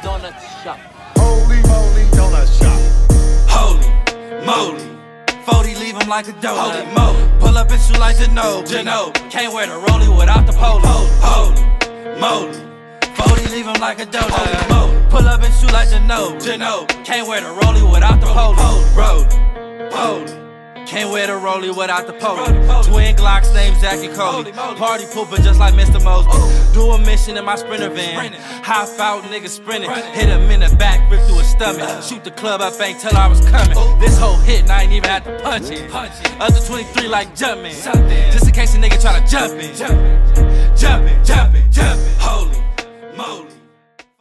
donut shop. Holy moly, donut shop. Holy moly. 40 leave him like a donut. Holy moly. Pull up and shoot like Ginobili. Can't wear the rollie without the polo. Holy moly. 40 leave him like a donut. Pull up and shoot like Ginobili. Can't wear the rollie without the polo. Holy. Can't wear the rollie without the polo. Twin Glocks named Zach and Cody. Party pooper just like Mr. Mosby. Do a mission in my Sprinter van. Hop out, niggas sprinting. Hit him in the back, rip through his stomach. Shoot the club up, ain't tell I was coming. This whole hit and I ain't even had to punch it. Other 23 like Jumpman. Just in case a nigga try to jump in. Jumpin'.